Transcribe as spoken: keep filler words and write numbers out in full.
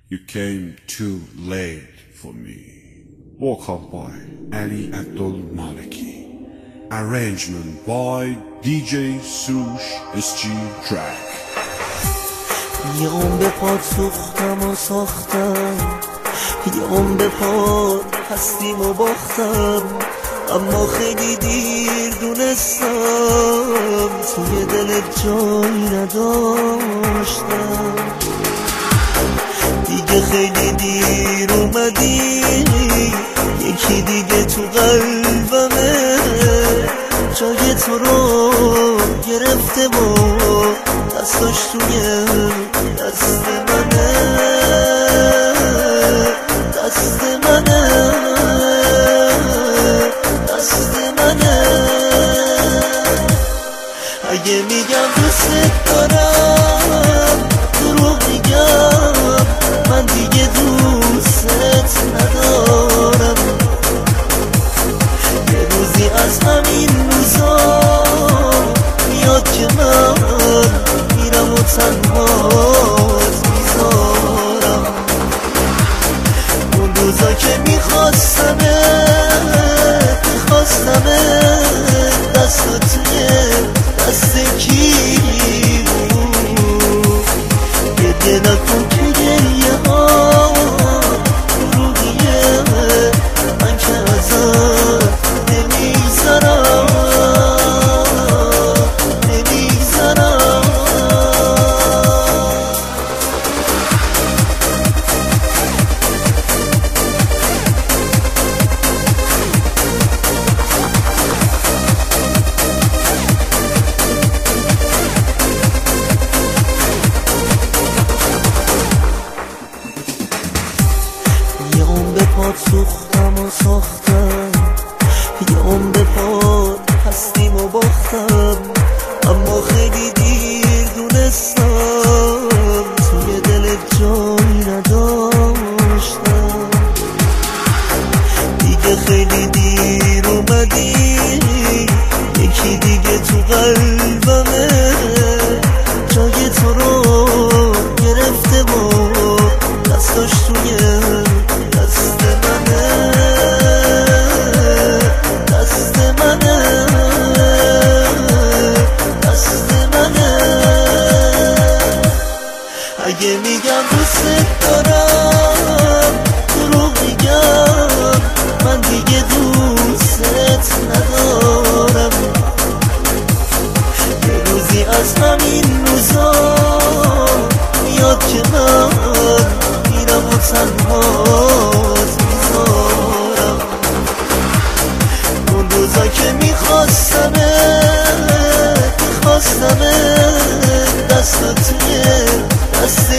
You came too late for me. Vocal by Ali Abdul Maliki. Arrangement by دی جی سروش اس جی Track. یه اون به پاد سوختم و ساختم، یه اون به پاد هستیم و باختم، اما خیلی دیر دونستم توی دلت جایی نداشتم. دیگه خیلی دیر اومدی، یکی دیگه تو قلبمه جای تو رو گرفته و دستاش توی دست منه، دست منه، دست منه. اگه میگم دوست دارم دروغ میگم، من دیگه دوست ندارم. یه روزی از همین روزا میاد که من میرم و تنهات میذارم. اون روزا که میخواستمه میخواستمه دست توی دست کی بود. گریه نکن که گریه ها روحیه من که ازت نمیگذرم نمیگذرم. یه اون به پاد سوختم و ساختم، یه اون به پاد هستیم و باختم، اما خیلی دیر دونستم توی دلت جایی نداشتم. دیگه خیلی دیر اومدی، یکی دیگه تو قلبمه جای تو رو گرفته و دستاش توی دست منه، دست منه، دست منه. اگه میگم دوست دارم دروغ میگم، من دیگه دوست ندارم. یه روزی از همین روزا میاد که من میرم و تنهات میذارم. اون روزا که میخواستمه میخواستمه دست توی دست